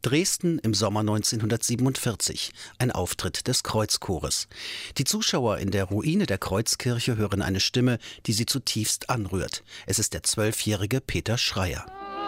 Dresden im Sommer 1947. Ein Auftritt des Kreuzchores. Die Zuschauer in der Ruine der Kreuzkirche hören eine Stimme, die sie zutiefst anrührt. Es ist der 12-jährige Peter Schreyer.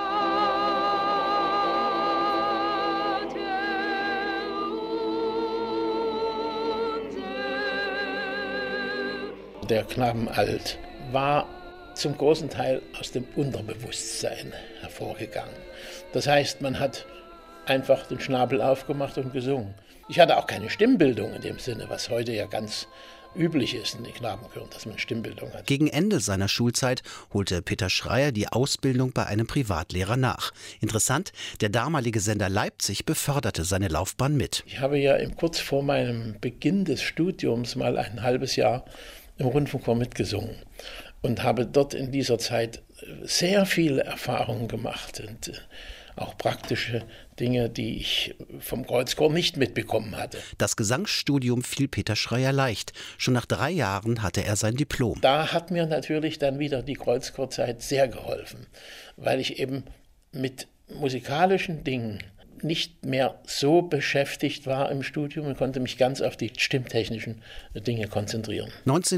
Der Knabenalt war zum großen Teil aus dem Unterbewusstsein hervorgegangen. Das heißt, man hat einfach den Schnabel aufgemacht und gesungen. Ich hatte auch keine Stimmbildung in dem Sinne, was heute ja ganz üblich ist in den Knabenchören, dass man Stimmbildung hat. Gegen Ende seiner Schulzeit holte Peter Schreyer die Ausbildung bei einem Privatlehrer nach. Interessant, der damalige Sender Leipzig beförderte seine Laufbahn mit. Ich habe ja kurz vor meinem Beginn des Studiums mal ein halbes Jahr im Rundfunkchor mitgesungen und habe dort in dieser Zeit sehr viele Erfahrungen gemacht und auch praktische Dinge, die ich vom Kreuzchor nicht mitbekommen hatte. Das Gesangsstudium fiel Peter Schreyer leicht. Schon nach 3 Jahren hatte er sein Diplom. Da hat mir natürlich dann wieder die Kreuzchorzeit sehr geholfen, weil ich eben mit musikalischen Dingen nicht mehr so beschäftigt war im Studium und konnte mich ganz auf die stimmtechnischen Dinge konzentrieren.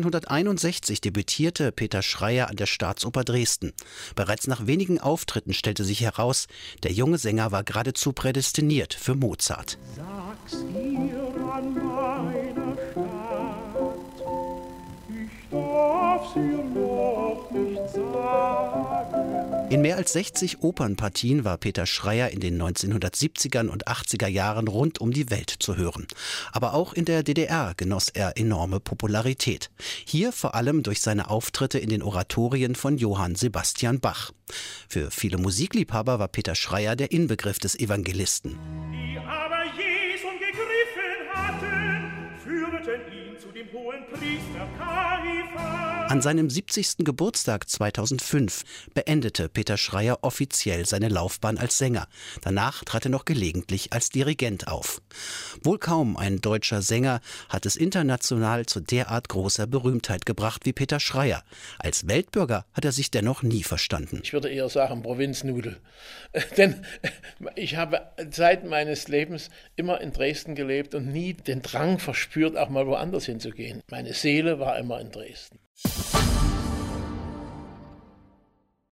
1961 debütierte Peter Schreyer an der Staatsoper Dresden. Bereits nach wenigen Auftritten stellte sich heraus, der junge Sänger war geradezu prädestiniert für Mozart. Sag's ihr an meiner Stadt, ich darf's ihr noch nicht sagen. In mehr als 60 Opernpartien war Peter Schreyer in den 1970er und 80er Jahren rund um die Welt zu hören. Aber auch in der DDR genoss er enorme Popularität. Hier vor allem durch seine Auftritte in den Oratorien von Johann Sebastian Bach. Für viele Musikliebhaber war Peter Schreyer der Inbegriff des Evangelisten. Die aber Jesum gegriffen hatten, führten ihn zu dem hohen Priester Kaiphas. An seinem 70. Geburtstag 2005 beendete Peter Schreyer offiziell seine Laufbahn als Sänger. Danach trat er noch gelegentlich als Dirigent auf. Wohl kaum ein deutscher Sänger hat es international zu derart großer Berühmtheit gebracht wie Peter Schreyer. Als Weltbürger hat er sich dennoch nie verstanden. Ich würde eher sagen Provinznudel. Denn ich habe Zeit meines Lebens immer in Dresden gelebt und nie den Drang verspürt, auch mal woanders hinzugehen. Meine Seele war immer in Dresden.